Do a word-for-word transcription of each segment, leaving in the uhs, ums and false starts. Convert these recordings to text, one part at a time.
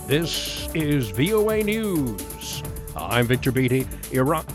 This is V O A News. I'm Victor Beatty. Iran.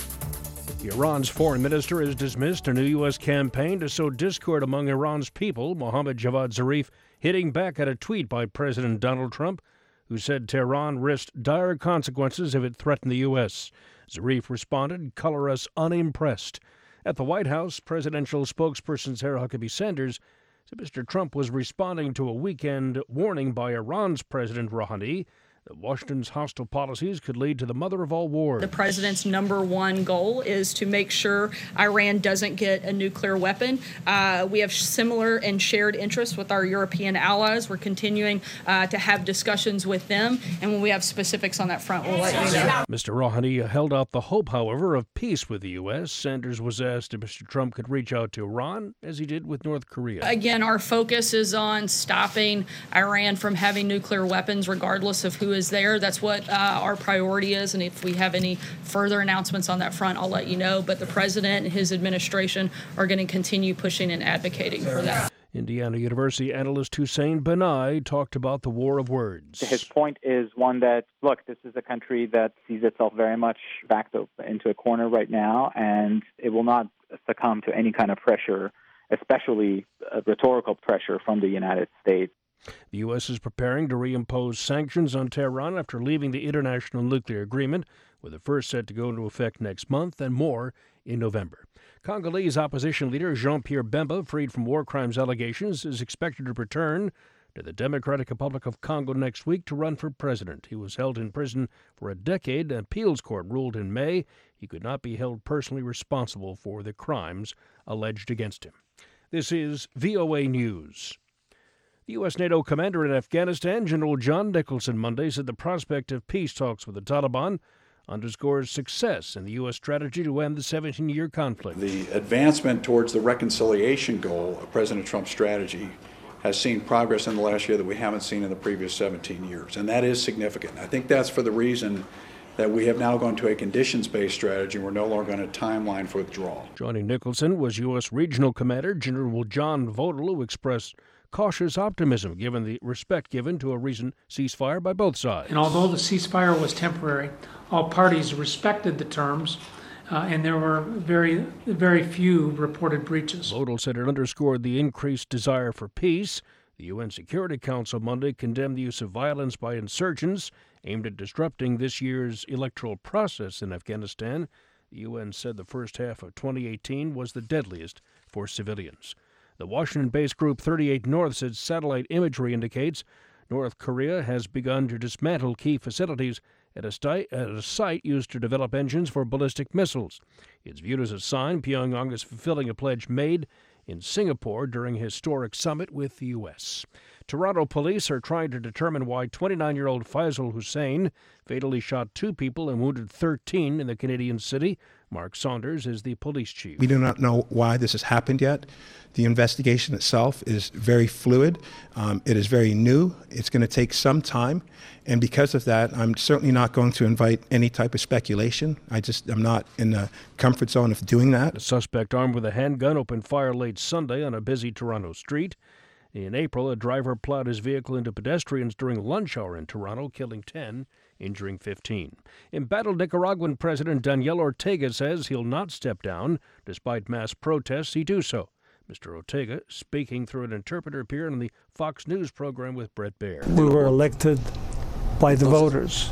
Iran's foreign minister has dismissed a new U S campaign to sow discord among Iran's people. Mohammad Javad Zarif hitting back at a tweet by President Donald Trump, who said Tehran risked dire consequences if it threatened the U S. Zarif responded, "Color us unimpressed." At the White House, presidential spokesperson Sarah Huckabee Sanders said Mister Trump was responding to a weekend warning by Iran's President Rouhani that Washington's hostile policies could lead to the mother of all wars. The president's number one goal is to make sure Iran doesn't get a nuclear weapon. Uh, we have similar and shared interests with our European allies. We're continuing uh, to have discussions with them, and when we have specifics on that front, we'll let you know. Mister Rouhani held out the hope, however, of peace with the U S. Sanders was asked if Mister Trump could reach out to Iran, as he did with North Korea. Again, our focus is on stopping Iran from having nuclear weapons, regardless of who is there. That's what uh, our priority is, and if we have any further announcements on that front, I'll let you know. But the president and his administration are going to continue pushing and advocating for that. Indiana University analyst Hussein Banai talked about the war of words. His point is one that, look, this is a country that sees itself very much backed into a corner right now, and it will not succumb to any kind of pressure, especially uh, rhetorical pressure from the United States. The U S is preparing to reimpose sanctions on Tehran after leaving the International Nuclear Agreement, with the first set to go into effect next month and more in November. Congolese opposition leader Jean-Pierre Bemba, freed from war crimes allegations, is expected to return to the Democratic Republic of Congo next week to run for president. He was held in prison for a decade. An appeals court ruled in May he could not be held personally responsible for the crimes alleged against him. This is V O A News. The U S NATO commander in Afghanistan, General John Nicholson, Monday said the prospect of peace talks with the Taliban underscores success in the U S strategy to end the seventeen-year conflict. The advancement towards the reconciliation goal of President Trump's strategy has seen progress in the last year that we haven't seen in the previous seventeen years, and that is significant. I think that's for the reason that we have now gone to a conditions-based strategy. We're no longer on a timeline for withdrawal. Joining Nicholson was U S Regional Commander General John Vodal, who expressed cautious optimism given the respect given to a recent ceasefire by both sides. And although the ceasefire was temporary, all parties respected the terms, uh, and there were very, very few reported breaches. Vodal said it underscored the increased desire for peace. The U N Security Council Monday condemned the use of violence by insurgents aimed at disrupting this year's electoral process in Afghanistan. The U N said the first half of twenty eighteen was the deadliest for civilians. The Washington-based group thirty-eight North said satellite imagery indicates North Korea has begun to dismantle key facilities at a, sti- at a site used to develop engines for ballistic missiles. It's viewed as a sign Pyongyang is fulfilling a pledge made in Singapore during a historic summit with the U S. Toronto police are trying to determine why twenty-nine-year-old Faisal Hussein fatally shot two people and wounded thirteen in the Canadian city. Mark Saunders is the police chief. We do not know why this has happened yet. The investigation itself is very fluid. Um, it is very new. It's going to take some time. And because of that, I'm certainly not going to invite any type of speculation. I just am not in the comfort zone of doing that. The suspect armed with a handgun opened fire late Sunday on a busy Toronto street. In April, a driver plowed his vehicle into pedestrians during lunch hour in Toronto, killing ten, injuring fifteen. Embattled Nicaraguan President Daniel Ortega says he'll not step down. Despite mass protests, he do so. Mister Ortega, speaking through an interpreter, appeared on the Fox News program with Brett Baer. We were elected by the voters.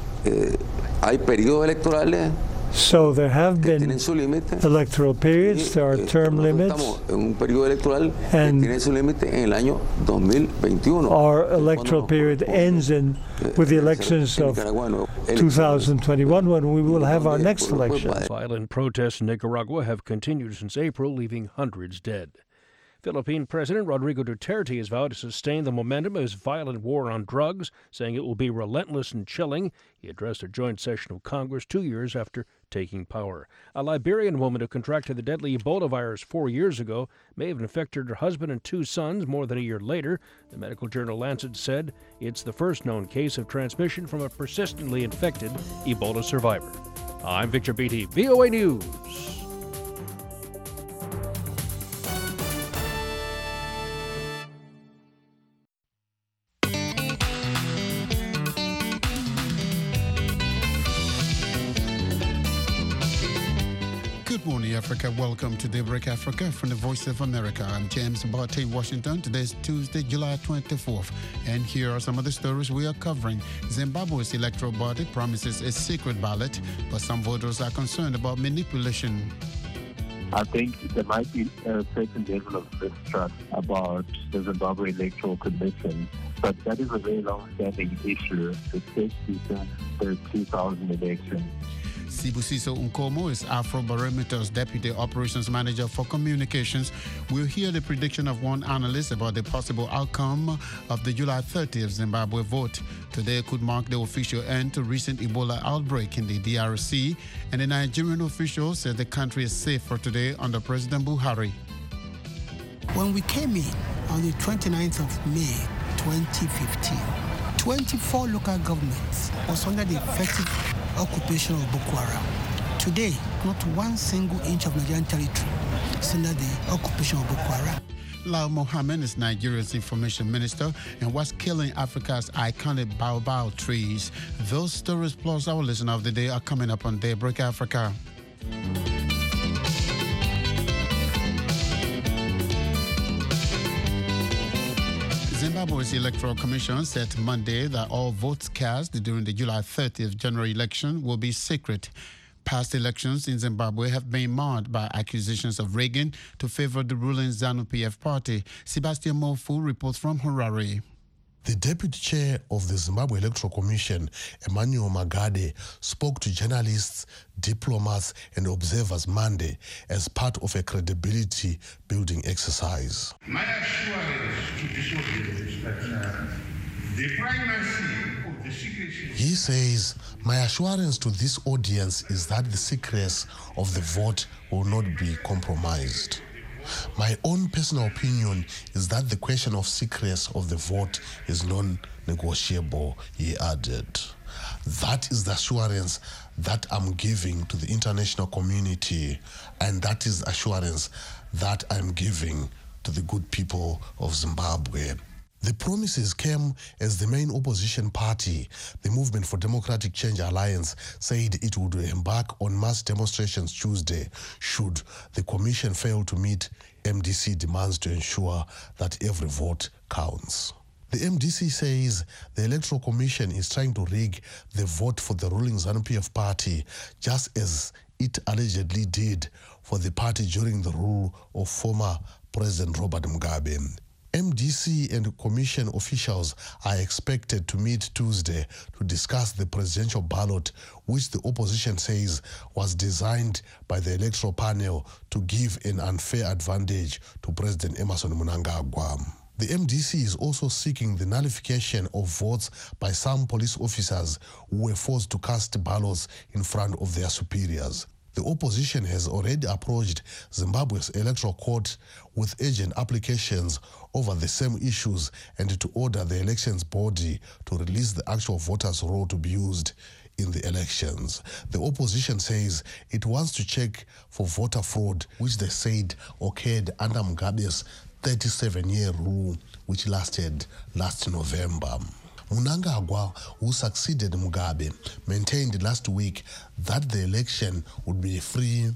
Hay periodos electorales. So there have been electoral periods, there are term limits, and our electoral period ends in with the elections of two thousand twenty-one, when we will have our next election. Violent protests in Nicaragua have continued since April, leaving hundreds dead. Philippine President Rodrigo Duterte has vowed to sustain the momentum of his violent war on drugs, saying it will be relentless and chilling. He addressed a joint session of Congress two years after taking power. A Liberian woman who contracted the deadly Ebola virus four years ago may have infected her husband and two sons more than a year later. The medical journal Lancet said it's the first known case of transmission from a persistently infected Ebola survivor. I'm Victor Beatty, V O A News. Africa. Welcome to Daybreak Africa from the Voice of America. I'm James Barty in Washington. Today's Tuesday, July twenty-fourth. And here are some of the stories we are covering. Zimbabwe's electoral body promises a secret ballot, but some voters are concerned about manipulation. I think there might be a certain level of mistrust about the Zimbabwe Electoral Commission, but that is a very long-standing issue, especially since the two thousand election. Sibusiso Nkomo is Afrobarometer's Deputy Operations Manager for Communications. We'll hear the prediction of one analyst about the possible outcome of the July thirtieth Zimbabwe vote. Today could mark the official end to recent Ebola outbreak in the D R C, and the Nigerian official said the country is safe for today under President Buhari. When we came in on the twenty-ninth of May twenty fifteen, twenty-four local governments was under the effective occupation of Boko Haram. Today, not one single inch of Nigerian territory is under the occupation of Boko Haram. Lau Mohammed is Nigeria's information minister and what's killing Africa's iconic baobab trees. Those stories plus our listener of the day are coming up on Daybreak Africa. Zimbabwe's Electoral Commission said Monday that all votes cast during the July thirtieth general election will be secret. Past elections in Zimbabwe have been marred by accusations of rigging to favor the ruling ZANU-P F party. Sebastian Mofu reports from Harare. The deputy chair of the Zimbabwe Electoral Commission, Emmanuel Magade, spoke to journalists, diplomats, and observers Monday as part of a credibility-building exercise. My assurance to this audience is that uh, the primacy of the secrecy... He says, my assurance to this audience is that the secrecy of the vote will not be compromised. My own personal opinion is that the question of secrecy of the vote is non-negotiable, he added. That is the assurance that I'm giving to the international community, and that is assurance that I'm giving to the good people of Zimbabwe. The promises came as the main opposition party, the Movement for Democratic Change Alliance, said it would embark on mass demonstrations Tuesday should the commission fail to meet M D C demands to ensure that every vote counts. The M D C says the Electoral Commission is trying to rig the vote for the ruling ZANU-P F party, just as it allegedly did for the party during the rule of former President Robert Mugabe. M D C and Commission officials are expected to meet Tuesday to discuss the presidential ballot, which the opposition says was designed by the electoral panel to give an unfair advantage to President Emmerson Mnangagwa. The M D C is also seeking the nullification of votes by some police officers who were forced to cast ballots in front of their superiors. The opposition has already approached Zimbabwe's electoral court with urgent applications over the same issues and to order the elections body to release the actual voters' roll to be used in the elections. The opposition says it wants to check for voter fraud, which they said occurred under Mugabe's thirty-seven-year rule, which lasted last November. Mnangagwa, who succeeded Mugabe, maintained last week that the election would be free,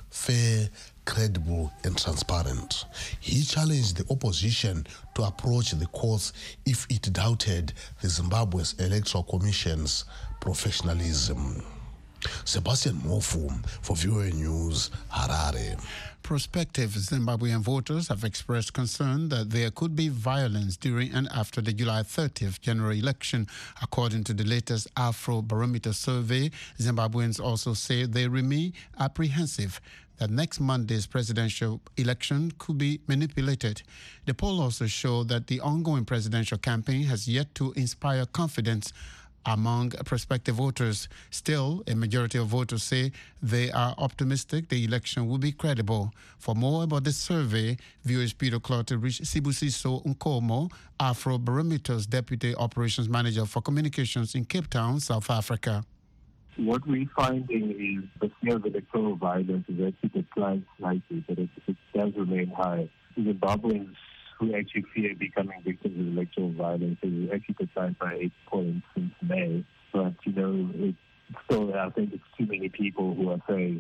fair, credible, and transparent. He challenged the opposition to approach the courts if it doubted the Zimbabwe's Electoral Commission's professionalism. Sebastian Mofu for V O A News, Harare. Prospective Zimbabwean voters have expressed concern that there could be violence during and after the July thirtieth general election. According to the latest Afrobarometer survey, Zimbabweans also say they remain apprehensive that next Monday's presidential election could be manipulated. The poll also showed that the ongoing presidential campaign has yet to inspire confidence among prospective voters. Still, a majority of voters say they are optimistic the election will be credible. For more about this survey, V O A's Peter Clotter reached Sibusiso Nkomo, Afrobarometer's Deputy Operations Manager for Communications in Cape Town, South Africa. What we're finding is the fear of electoral violence is actually declined slightly, but it, it does remain high. Zimbabweans who actually fear becoming victims of electoral violence is actually declined by eight points since May. But, you know, it's still, I think it's too many people who are saying they're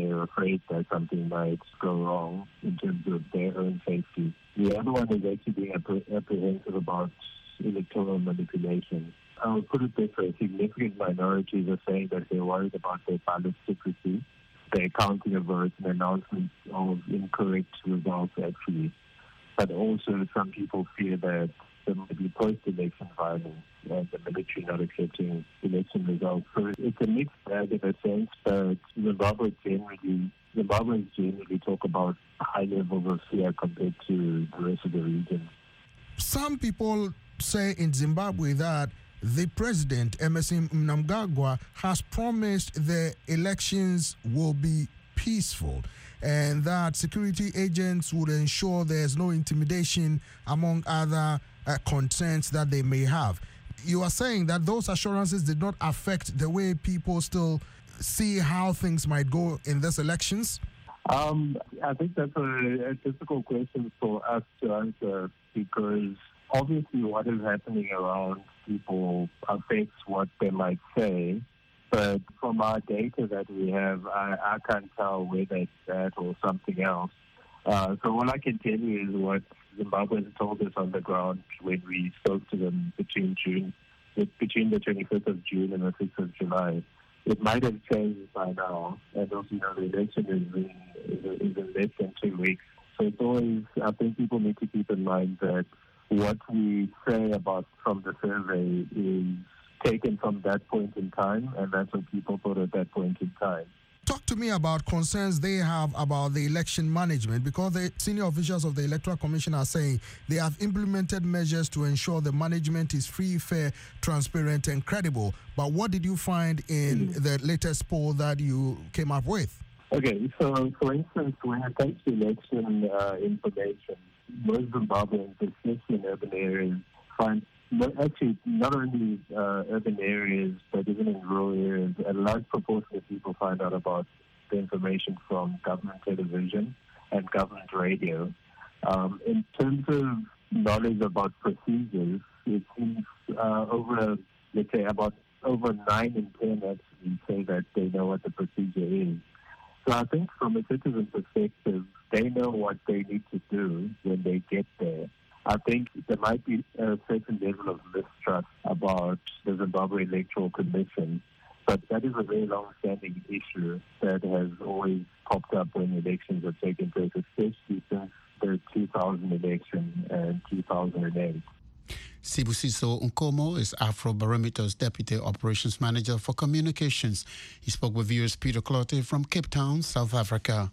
they're afraid that something might go wrong in terms of their own safety. The other one is actually being apprehensive about electoral manipulation. I would put it this way, significant minorities are saying that they're worried about their ballot secrecy, the counting of votes and announcements of incorrect results actually. But also some people fear that there might be post-election violence and the military not accepting election results. So it's a mixed bag in a sense, but Zimbabwe generally, Zimbabweans generally talk about high levels of fear compared to the rest of the region. Some people say in Zimbabwe that the president, Emmerson Mnangagwa, has promised the elections will be peaceful and that security agents would ensure there's no intimidation among other uh, concerns that they may have. You are saying that those assurances did not affect the way people still see how things might go in these elections? Um, I think that's a, a difficult question for us to answer because obviously what is happening around people affects what they might say. But from our data that we have, I, I can't tell whether it's that or something else. Uh, so all I can tell you is what Zimbabweans told us on the ground when we spoke to them between June, between the twenty-fifth of June and the sixth of July. It might have changed by now, and also, you know, the election is in, is, is in less than two weeks. So it's always, I think people need to keep in mind that what we say about from the survey is taken from that point in time, and that's what people thought at that point in time. Talk to me about concerns they have about the election management, because the senior officials of the Electoral Commission are saying they have implemented measures to ensure the management is free, fair, transparent, and credible. But what did you find in mm-hmm. the latest poll that you came up with? Okay, so for instance, when it comes to election uh, information, most Zimbabweans, especially in urban areas, find actually not only uh, urban areas, but even in rural areas, a large proportion of people find out about the information from government television and government radio. Um, in terms of knowledge about procedures, it seems uh, over, let's say, about over nine in ten actually say that they know what the procedure is. So I think from a citizen perspective, they know what they need to do when they get there. I think there might be a certain level of mistrust about the Zimbabwe Electoral Commission, but that is a very long-standing issue that has always popped up when elections are taking place, especially since the two thousand election and two thousand eight. Sibusiso Nkomo is Afrobarometer's Deputy Operations Manager for Communications. He spoke with viewers Peter Clotte from Cape Town, South Africa.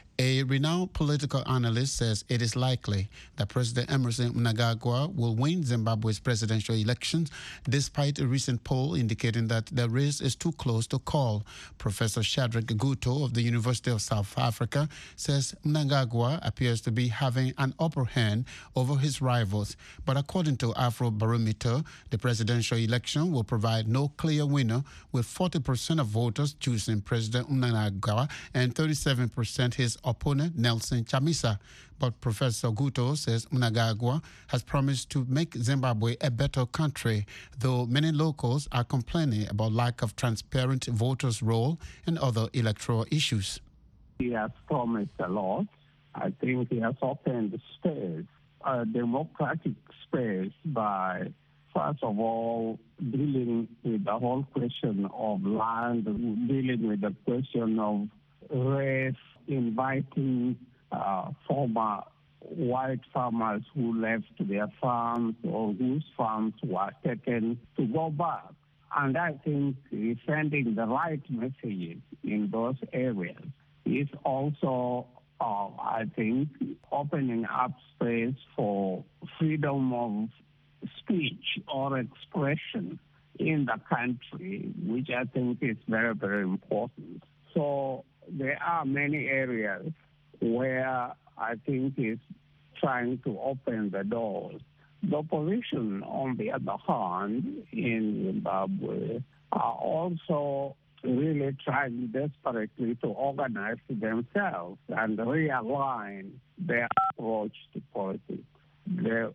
A renowned political analyst says it is likely that President Emmerson Mnangagwa will win Zimbabwe's presidential elections, despite a recent poll indicating that the race is too close to call. Professor Shadrack Guto of the University of South Africa says Mnangagwa appears to be having an upper hand over his rivals. But according to Afrobarometer, the presidential election will provide no clear winner, with forty percent of voters choosing President Mnangagwa and thirty-seven percent his opponent Nelson Chamisa. But Professor Guto says Mnangagwa has promised to make Zimbabwe a better country, though many locals are complaining about lack of transparent voters' roll and other electoral issues. He has promised a lot. I think he has opened space, a democratic space, by first of all dealing with the whole question of land, dealing with the question of race, inviting uh, former white farmers who left their farms or whose farms were taken to go back. And I think he's sending the right messages in those areas. He's also, uh, I think, opening up space for freedom of speech or expression in the country, which I think is very, very important. So there are many areas where I think he's trying to open the doors. The opposition, on the other hand, in Zimbabwe, are also really trying desperately to organize themselves and realign their approach to politics. The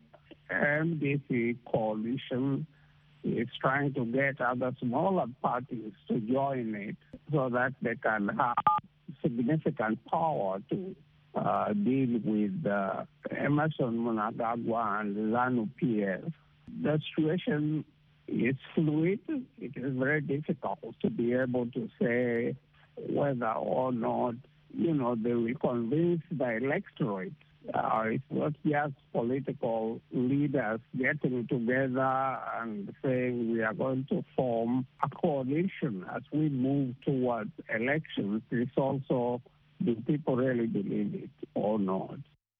M D C coalition is trying to get other smaller parties to join it so that they can have significant power to uh, deal with uh, Emerson Mnangagwa and ZANU P F. The situation is fluid. It is very difficult to be able to say whether or not, you know, they will convince the electorate. Uh, it's not just political leaders getting together and saying we are going to form a coalition as we move towards elections. It's also, do people really believe it or not?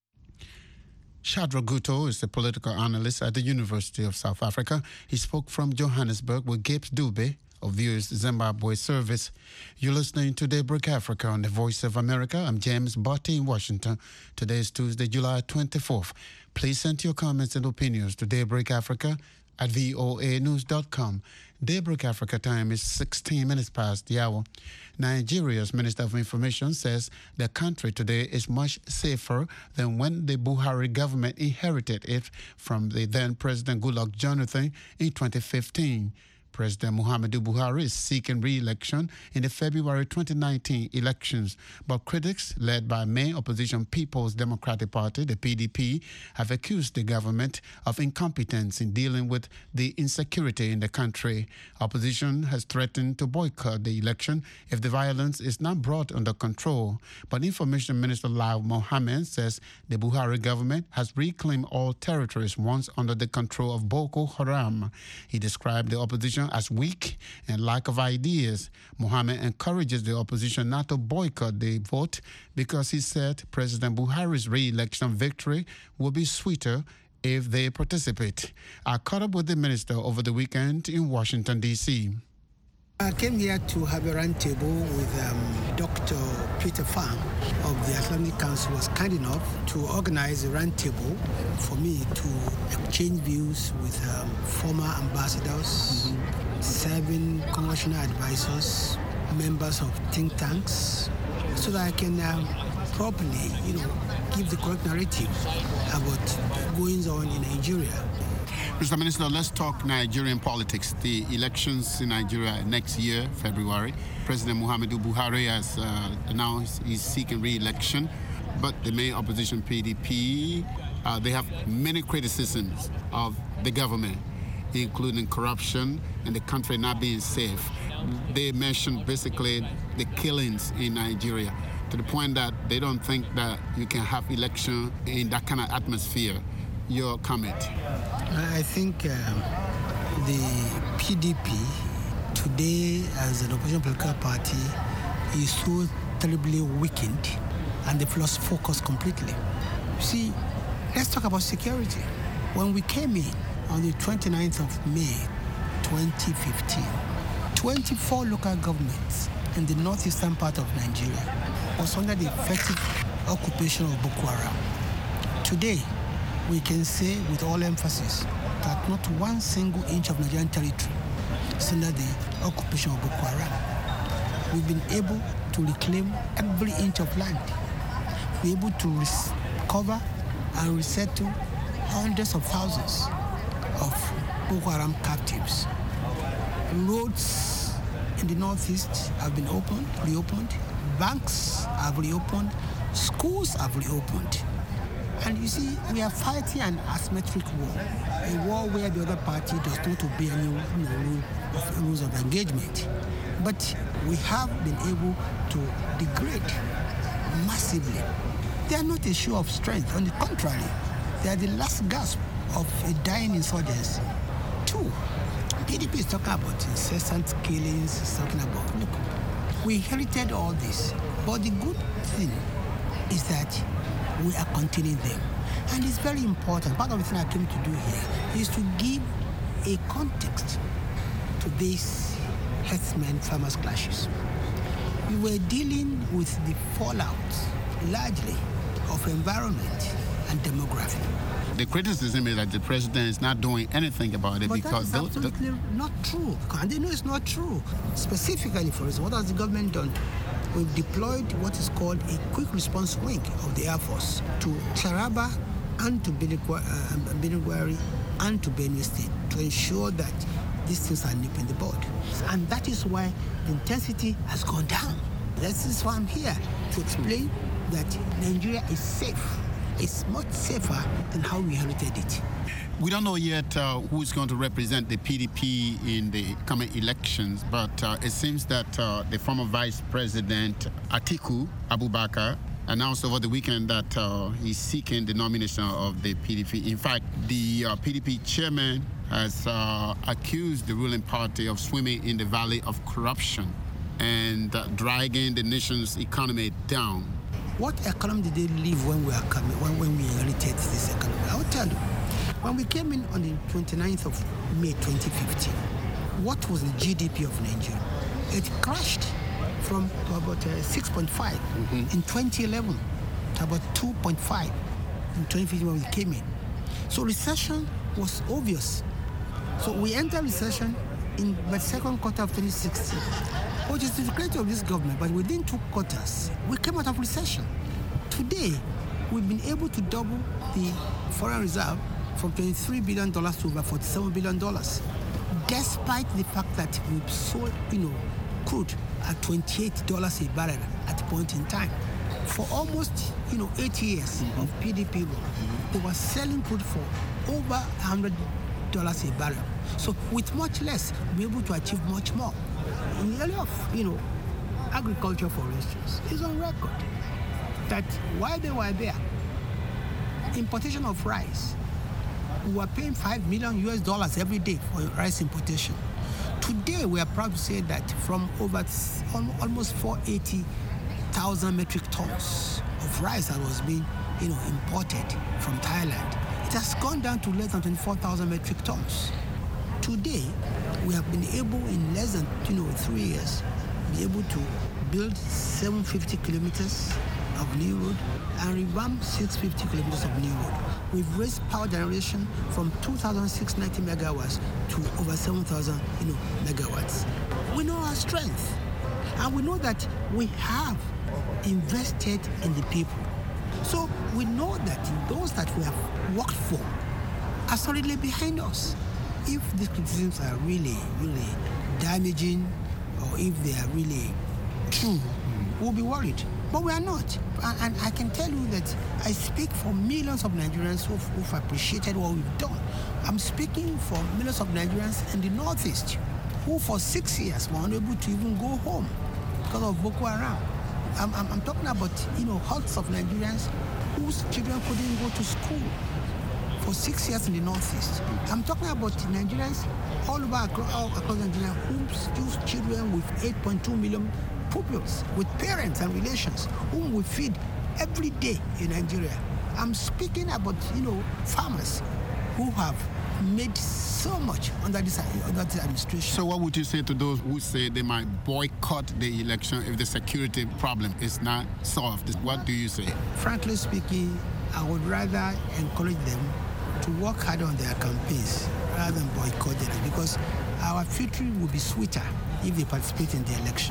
Shadrack Guto is a political analyst at the University of South Africa. He spoke from Johannesburg with Gibbs Dube of Viewers Zimbabwe Service. You're listening to Daybreak Africa on the Voice of America. I'm James Botti in Washington. Today is Tuesday, July twenty-fourth. Please send your comments and opinions to Daybreak Africa at voa news dot com. Daybreak Africa time is sixteen minutes past the hour. Nigeria's Minister of Information says the country today is much safer than when the Buhari government inherited it from the then President Goodluck Jonathan in twenty fifteen. President Muhammadu Buhari is seeking re-election in the February twenty nineteen elections, but critics led by main opposition People's Democratic Party, the P D P, have accused the government of incompetence in dealing with the insecurity in the country. Opposition has threatened to boycott the election if the violence is not brought under control, but Information Minister Lai Mohammed says the Buhari government has reclaimed all territories once under the control of Boko Haram. He described the opposition as weak and lack of ideas. Mohammed encourages the opposition not to boycott the vote because he said President Buhari's re-election victory will be sweeter if they participate. I caught up with the minister over the weekend in Washington, D C I came here to have a roundtable with um, Doctor Peter Pham of the Atlantic Council. Was kind enough to organize a roundtable for me to exchange views with um, former ambassadors, mm-hmm. seven congressional advisors, members of think tanks, so that I can um, properly, you know, give the correct narrative about goings on in Nigeria. Mister Minister, let's talk Nigerian politics. The elections in Nigeria next year, February. President Muhammadu Buhari has uh, announced he's seeking re-election, but the main opposition P D P, uh, they have many criticisms of the government, including corruption and the country not being safe. They mentioned basically the killings in Nigeria to the point that they don't think that you can have election in that kind of atmosphere. Your comment? I think um, the P D P today as an opposition political party is so terribly weakened and they've lost focus completely. See, let's talk about security. When we came in on the twenty-ninth of May twenty fifteen, twenty-four local governments in the northeastern part of Nigeria was under the effective occupation of Boko Haram. Today, we can say with all emphasis that not one single inch of Nigerian territory is under the occupation of Boko Haram. We've been able to reclaim every inch of land. We're able to recover and resettle hundreds of thousands of Boko Haram captives. Roads in the northeast have been opened, reopened. Banks have reopened. Schools have reopened. And you see, we are fighting an asymmetric war, a war where the other party does not obey any you know, rules of engagement. But we have been able to degrade massively. They are not a show of strength. On the contrary, they are the last gasp of a dying insurgency. Two, P D P is talking about incessant killings, it's talking about, look, we inherited all this. But the good thing is that we are containing them. And it's very important. Part of the thing I came to do here is to give a context to these herdsmen farmers clashes. We were dealing with the fallout largely of environment and demography. The criticism is that the president is not doing anything about it but because that is absolutely the, not true. And they know it's not true. Specifically, for instance, what has the government done? We've deployed what is called a quick response wing of the Air Force to Taraba and to Benue and to Benue State to ensure that these things are nipped in the bud. And that is why the intensity has gone down. This is why I'm here, to explain that Nigeria is safe. It's much safer than how we inherited it. We don't know yet uh, who's going to represent the P D P in the coming elections, but uh, it seems that uh, the former Vice President Atiku Abubakar announced over the weekend that uh, he's seeking the nomination of the P D P. In fact, the uh, P D P chairman has uh, accused the ruling party of swimming in the valley of corruption and uh, dragging the nation's economy down. What economy did they live when we are coming, when, when we inherited this economy? I'll tell you. When we came in on the twenty-ninth of May twenty fifteen, what was the G D P of Nigeria? It crashed from about uh, six point five mm-hmm. in twenty eleven to about two point five in twenty fifteen when we came in. So recession was obvious. So we entered recession in the second quarter of twenty sixteen, which is the creator of this government, but within two quarters, we came out of recession. Today, we've been able to double the foreign reserve from twenty-three billion dollars to over forty-seven billion dollars, despite the fact that we've sold, you know, crude at twenty-eight dollars a barrel at a point in time. For almost, you know, eight years mm-hmm. of P D P rule, mm-hmm. they were selling crude for over one hundred dollars a barrel. So with much less, we're able to achieve much more. In the area of, you know, agriculture, for instance, is on record that while they were there, importation of rice, we were paying five million U S dollars every day for rice importation. Today, we are proud to say that from over almost four hundred eighty thousand metric tons of rice that was being, you know, imported from Thailand, it has gone down to less than twenty-four thousand metric tons. Today, we have been able, in less than, you know, three years, be able to build seven hundred fifty kilometers of new road and revamp six hundred fifty kilometers of new road. We've raised power generation from two thousand six hundred ninety megawatts to over seven thousand, you know, megawatts. We know our strength, and we know that we have invested in the people. So we know that those that we have worked for are solidly behind us. If these criticisms are really, really damaging, or if they are really true, we'll be worried. But we are not. And, and I can tell you that I speak for millions of Nigerians who've, who've appreciated what we've done. I'm speaking for millions of Nigerians in the Northeast who for six years were unable to even go home because of Boko Haram. I'm, I'm, I'm talking about, you know, hundreds of Nigerians whose children couldn't go to school for six years in the Northeast. I'm talking about Nigerians all over across, all across Nigeria whose children with eight point two million pupils, with parents and relations whom we feed every day in Nigeria. I'm speaking about, you know, farmers who have made so much under this, under this administration. So what would you say to those who say they might boycott the election if the security problem is not solved? What do you say? Frankly speaking, I would rather encourage them to work hard on their campaigns rather than boycott them, because our future will be sweeter if they participate in the election.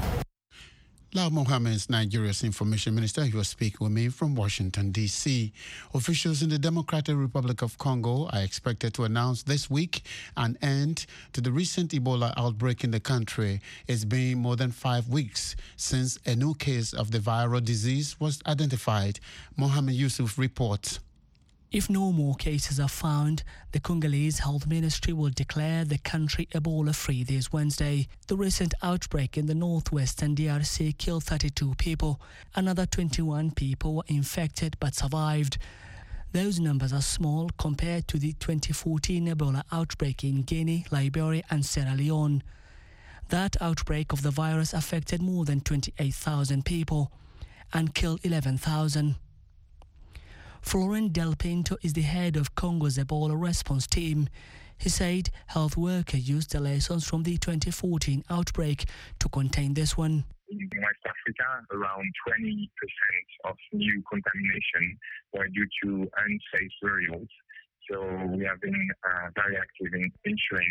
Lal Mohammed is Nigeria's information minister. He was speaking with me from Washington, D C Officials in the Democratic Republic of Congo are expected to announce this week an end to the recent Ebola outbreak in the country. It's been more than five weeks since a new case of the viral disease was identified. Mohammed Yusuf reports. If no more cases are found, the Congolese Health Ministry will declare the country Ebola-free this Wednesday. The recent outbreak in the northwestern D R C killed thirty-two people. Another twenty-one people were infected but survived. Those numbers are small compared to the twenty fourteen Ebola outbreak in Guinea, Liberia and Sierra Leone. That outbreak of the virus affected more than twenty-eight thousand people and killed eleven thousand. Florent Del Pinto is the head of Congo's Ebola response team. He said health workers used the lessons from the twenty fourteen outbreak to contain this one. In West Africa, around twenty percent of new contamination were due to unsafe burials. So we have been uh, very active in ensuring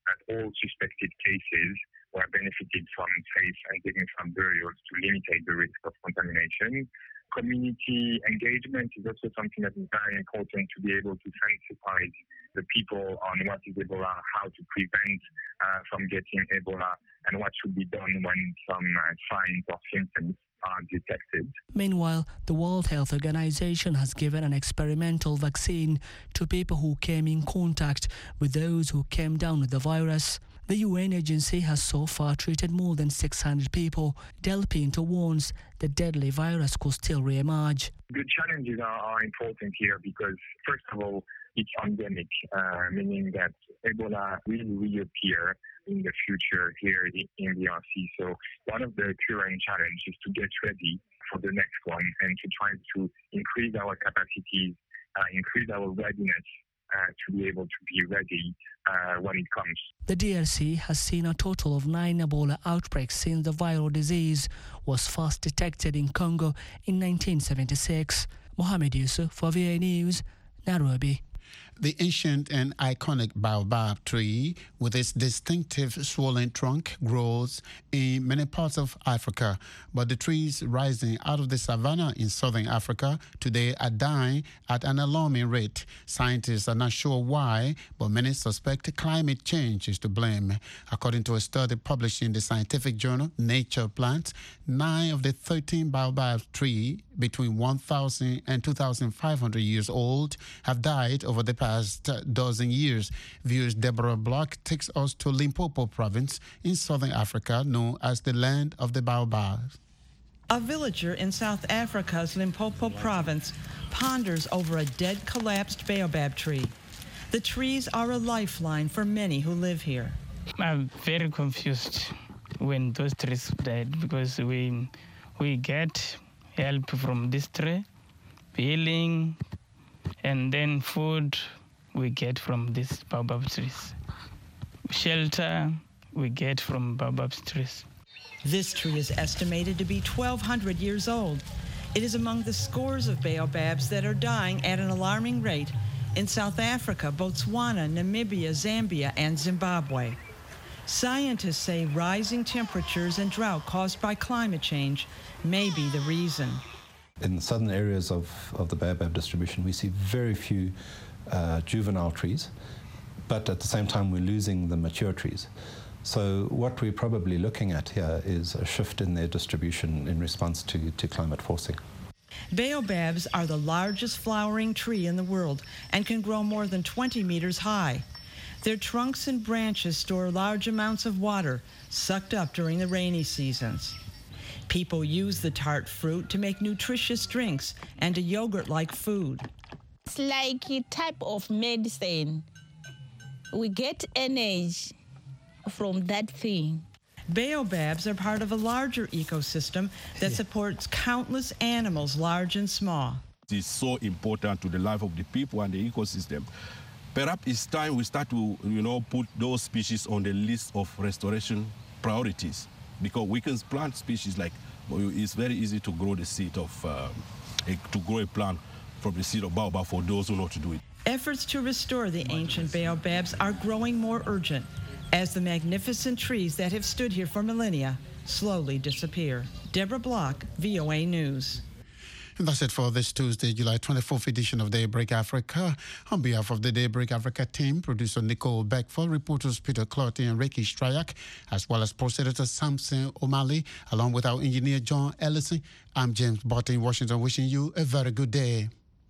that all suspected cases were benefited from safe and dignified burials to limit the risk of contamination. Community engagement is also something that is very important to be able to sensitize the people on what is Ebola, how to prevent uh, from getting Ebola, and what should be done when some uh, signs or symptoms are detected. Meanwhile, the World Health Organization has given an experimental vaccine to people who came in contact with those who came down with the virus. The U N agency has so far treated more than six hundred people. Del Pinto warns the deadly virus could still re-emerge. The challenges are, are important here because, first of all, it's endemic, uh, meaning that Ebola will reappear in the future here in the R C. So one of the current challenges is to get ready for the next one and to try to increase our capacities, uh, increase our readiness uh, to be able to be ready uh, when it comes. The D R C has seen a total of nine Ebola outbreaks since the viral disease was first detected in Congo in nineteen seventy-six. Mohamed Yusuf for V A News, Nairobi. The ancient and iconic baobab tree, with its distinctive swollen trunk, grows in many parts of Africa. But the trees rising out of the savanna in southern Africa today are dying at an alarming rate. Scientists are not sure why, but many suspect climate change is to blame. According to a study published in the scientific journal Nature Plants, nine of the thirteen baobab trees between one thousand and two thousand five hundred years old have died over the past dozen years. Viewers Deborah Block takes us to Limpopo province in southern Africa, known as the land of the baobabs. A villager in South Africa's Limpopo province ponders over a dead, collapsed baobab tree. The trees are a lifeline for many who live here. I'm very confused when those trees died because we we get help from this tree, healing, and then food we get from these baobab trees. Shelter we get from baobab trees. This tree is estimated to be twelve hundred years old. It is among the scores of baobabs that are dying at an alarming rate in South Africa, Botswana, Namibia, Zambia, and Zimbabwe. Scientists say rising temperatures and drought caused by climate change may be the reason. In the southern areas of, of the baobab distribution, we see very few uh, juvenile trees, but at the same time we're losing the mature trees. So what we're probably looking at here is a shift in their distribution in response to, to climate forcing. Baobabs are the largest flowering tree in the world and can grow more than twenty meters high. Their trunks and branches store large amounts of water sucked up during the rainy seasons. People use the tart fruit to make nutritious drinks and a yogurt-like food. It's like a type of medicine. We get energy from that thing. Baobabs are part of a larger ecosystem that supports countless animals, large and small. It is so important to the life of the people and the ecosystem. Perhaps it's time we start to, you know, put those species on the list of restoration priorities, because we can plant species like, it's very easy to grow the seed of, uh, a, to grow a plant from the seed of baobab for those who know how to do it. Efforts to restore the ancient baobabs are growing more urgent as the magnificent trees that have stood here for millennia slowly disappear. Deborah Block, V O A News. And that's it for this Tuesday, July twenty-fourth edition of Daybreak Africa. On behalf of the Daybreak Africa team, producer Nicole Beckford, reporters Peter Clotty and Ricky Stryak, as well as post editor Samson O'Malley, along with our engineer John Ellison, I'm James Botte in Washington, wishing you a very good day.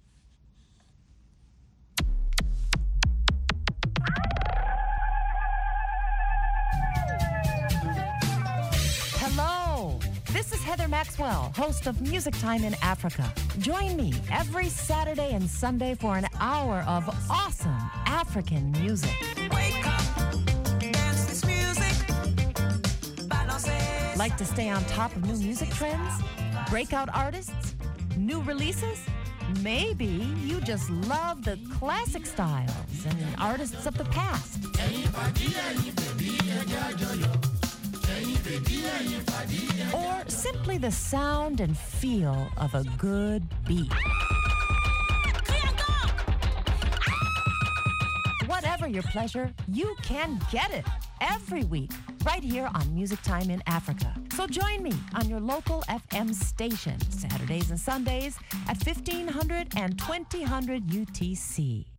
This is Heather Maxwell, host of Music Time in Africa. Join me every Saturday and Sunday for an hour of awesome African music. Wake up, dance this music. Like to stay on top of new music trends? Breakout artists? New releases? Maybe you just love the classic styles and artists of the past. Or simply the sound and feel of a good beat. Whatever for your pleasure, you can get it every week right here on Music Time in Africa. So join me on your local F M station Saturdays and Sundays at fifteen hundred and twenty hundred U T C.